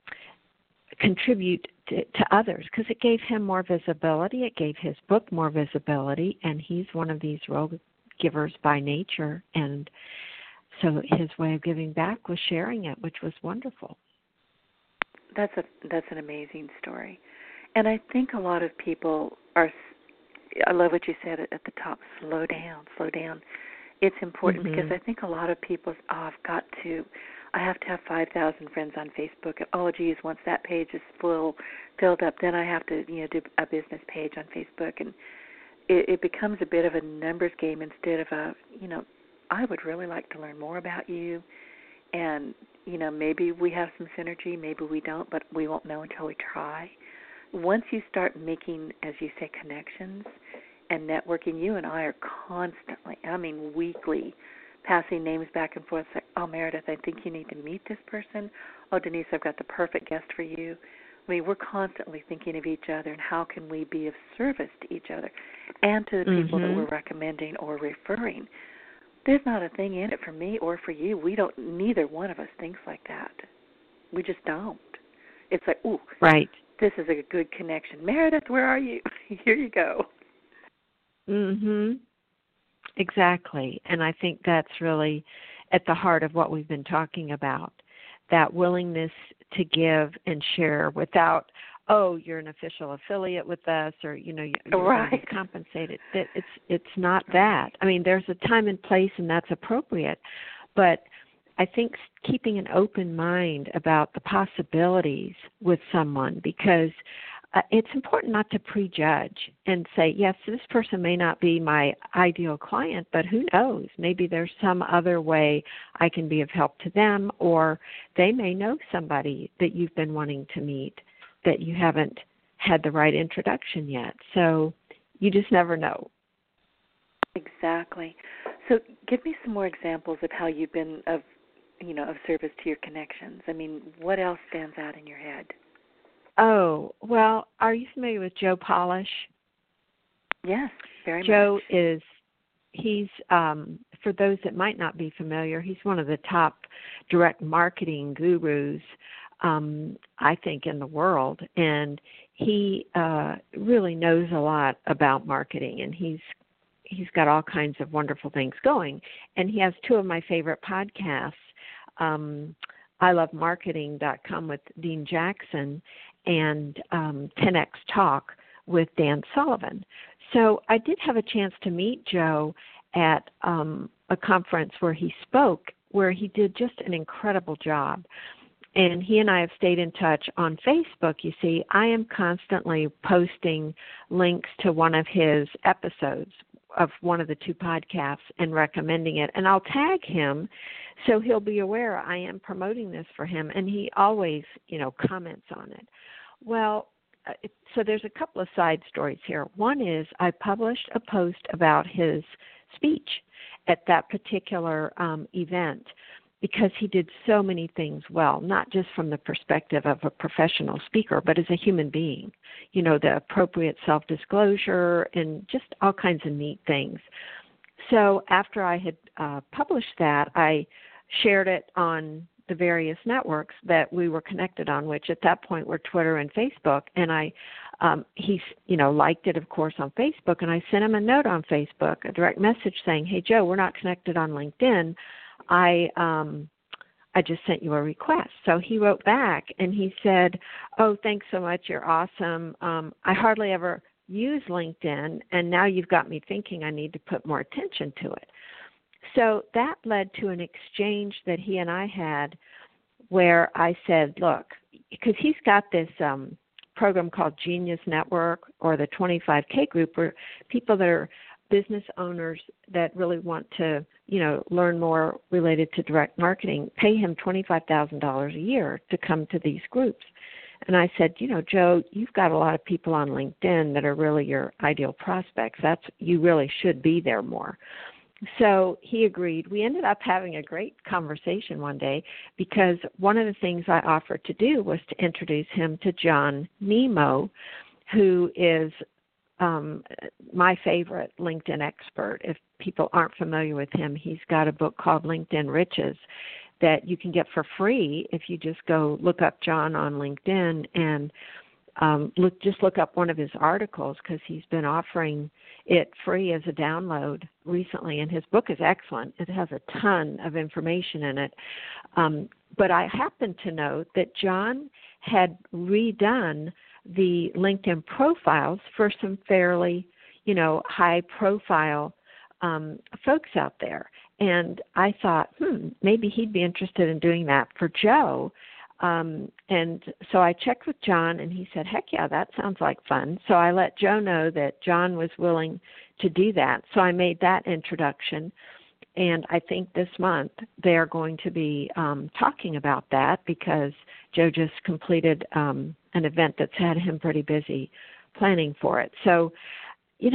contribute to, to others, because it gave him more visibility, it gave his book more visibility, and he's one of these role givers by nature, and so his way of giving back was sharing it, which was wonderful. That's a that's an amazing story, and I think a lot of people are. I love what you said at the top. Slow down, slow down. It's important mm-hmm. because I think a lot of people. Oh, I've got to. I have to have five thousand friends on Facebook. Oh, geez, once that page is full, filled up, then I have to, you know, do a business page on Facebook, and it, it becomes a bit of a numbers game instead of a, you know, I would really like to learn more about you, and, you know, maybe we have some synergy, maybe we don't, but we won't know until we try. Once you start making, as you say, connections and networking, you and I are constantly, I mean weekly, passing names back and forth. Like, oh, Meredith, I think you need to meet this person. Oh, Denise, I've got the perfect guest for you. I mean, we're constantly thinking of each other and how can we be of service to each other and to the people mm-hmm. that we're recommending or referring. There's not a thing in it for me or for you. We don't, neither one of us thinks like that. We just don't. It's like, ooh, right. This is a good connection. Meredith, where are you? Here you go. Mhm. Exactly. And I think that's really at the heart of what we've been talking about, that willingness to give and share without, oh, you're an official affiliate with us, or, you know, you're right. going to be compensated. That it's it's not that. I mean, there's a time and place, and that's appropriate. But I think keeping an open mind about the possibilities with someone, because uh, it's important not to prejudge and say, yes, this person may not be my ideal client, but who knows? Maybe there's some other way I can be of help to them, or they may know somebody that you've been wanting to meet that you haven't had the right introduction yet. So you just never know. Exactly. So give me some more examples of how you've been of, you know, of service to your connections. I mean, what else stands out in your head? Oh, well, are you familiar with Joe Polish? Yes, very much. Joe is, he's, um, for those that might not be familiar, he's one of the top direct marketing gurus, um, I think, in the world. And he uh, really knows a lot about marketing, and he's he's got all kinds of wonderful things going. And he has two of my favorite podcasts, um, I love marketing dot com with Dean Jackson, and um, ten X Talk with Dan Sullivan. So I did have a chance to meet Joe at um, a conference where he spoke, where he did just an incredible job. And he and I have stayed in touch on Facebook. You see, I am constantly posting links to one of his episodes of one of the two podcasts and recommending it. And I'll tag him so he'll be aware I am promoting this for him. And he always, you know, comments on it. Well, so there's a couple of side stories here. One is I published a post about his speech at that particular um, event, because he did so many things well, not just from the perspective of a professional speaker, but as a human being. You know, the appropriate self-disclosure and just all kinds of neat things. So after I had uh, published that, I shared it on the various networks that we were connected on, which at that point were Twitter and Facebook. And I, um, he, you know, liked it, of course, on Facebook. And I sent him a note on Facebook, a direct message saying, hey, Joe, we're not connected on LinkedIn. I um, I just sent you a request. So he wrote back and he said, oh, thanks so much. You're awesome. Um, I hardly ever use LinkedIn, and now you've got me thinking I need to put more attention to it. So that led to an exchange that he and I had where I said, look, because he's got this um, program called Genius Network, or the twenty-five K group, where people that are business owners that really want to, you know, learn more related to direct marketing pay him twenty-five thousand dollars a year to come to these groups. And I said, you know, Joe, you've got a lot of people on LinkedIn that are really your ideal prospects. That's, you really should be there more. So he agreed. We ended up having a great conversation one day, because one of the things I offered to do was to introduce him to John Nemo, who is um, my favorite LinkedIn expert. If people aren't familiar with him, he's got a book called LinkedIn Riches that you can get for free if you just go look up John on LinkedIn and um, look, just look up one of his articles, because he's been offering it free as a download recently, and his book is excellent. It has a ton of information in it. Um, but I happen to note that John had redone the LinkedIn profiles for some fairly, you know, high-profile um, folks out there. And I thought, hmm, maybe he'd be interested in doing that for Joe. Um, and so I checked with John, and he said, heck yeah, that sounds like fun. So I let Joe know that John was willing to do that. So I made that introduction. And I think this month they're going to be um, talking about that, because Joe just completed um, an event that's had him pretty busy planning for it. So, you know,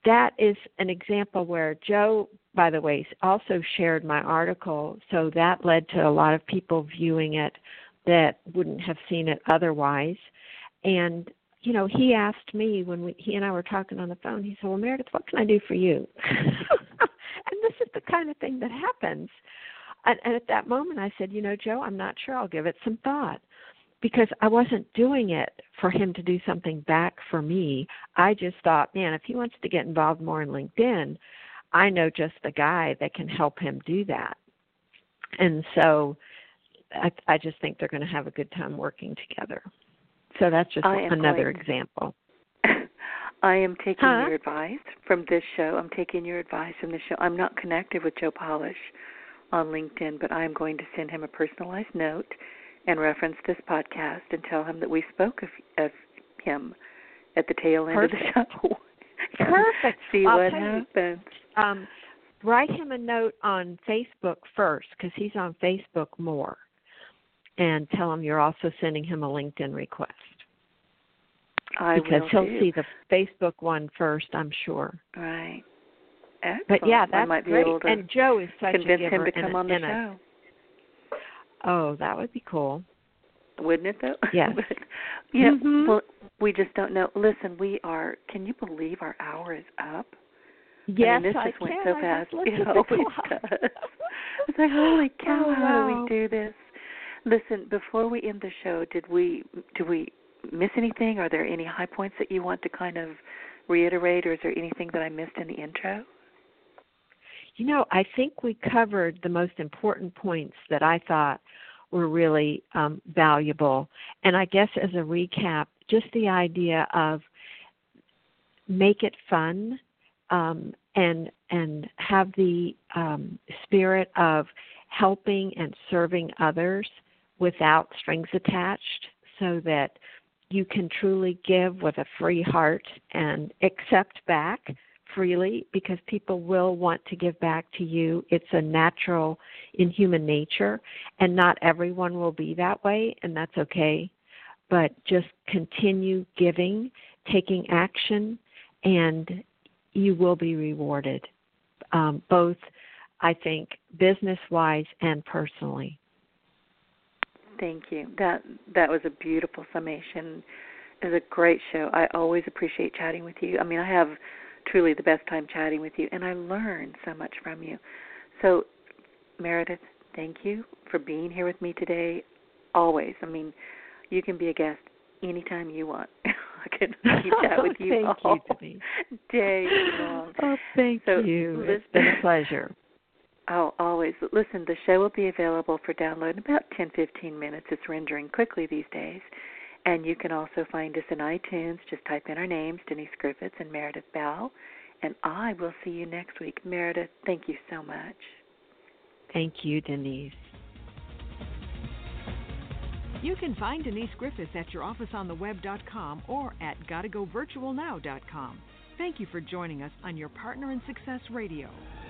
that is an example where Joe, by the way, also shared my article, so that led to a lot of people viewing it that wouldn't have seen it otherwise. And, you know, he asked me when we, he and I were talking on the phone, he said, well, Meredith, what can I do for you? And this is the kind of thing that happens. And, and at that moment I said, you know, Joe, I'm not sure. I'll give it some thought. Because I wasn't doing it for him to do something back for me. I just thought, man, if he wants to get involved more in LinkedIn, I know just the guy that can help him do that. And so I, I just think they're going to have a good time working together. So that's just another going, example. I am taking huh? your advice from this show. I'm taking your advice from this show. I'm not connected with Joe Polish on LinkedIn, but I'm going to send him a personalized note and reference this podcast and tell him that we spoke of, of him at the tail end Perfect. of the show. Perfect. See I'll what tell happens. You, um, write him a note on Facebook first, because he's on Facebook more, and tell him you're also sending him a LinkedIn request. I because will he'll do. see the Facebook one first, I'm sure. Right. Excellent. But yeah, that's I might be great. able to and Joe is such convince a giver him to come a, on the a, show. Oh, that would be cool. Wouldn't it, though? Yes. yeah, mm-hmm. Well, we just don't know. Listen, we are, can you believe our hour is up? Yes, I mean, this I just went can. so I fast. just It always does. It's like, holy cow, oh, how wow. do we do this? Listen, before we end the show, did we, do we miss anything? Are there any high points that you want to kind of reiterate, or is there anything that I missed in the intro? You know, I think we covered the most important points that I thought were really um, valuable. And I guess as a recap, just the idea of make it fun um, and and have the um, spirit of helping and serving others without strings attached, so that you can truly give with a free heart and accept back freely, because people will want to give back to you. It's a natural in human nature, and not everyone will be that way, and that's okay. But just continue giving, taking action, and you will be rewarded, um, both, I think, business-wise and personally. Thank you. That that was a beautiful summation. It was a great show. I always appreciate chatting with you. I mean, I have truly the best time chatting with you, and I learn so much from you. So, Meredith, thank you for being here with me today. Always. I mean, you can be a guest anytime you want. I can chat with you thank all you, day long. Oh, thank so, you. Listen, it's been a pleasure. Oh, always. Listen, the show will be available for download in about ten, fifteen minutes. It's rendering quickly these days. And you can also find us in iTunes. Just type in our names, Denise Griffiths and Meredith Bell. And I will see you next week. Meredith, thank you so much. Thank you, Denise. You can find Denise Griffiths at your office on the web dot com or at gotta go virtual now dot com. Thank you for joining us on Your Partner in Success Radio.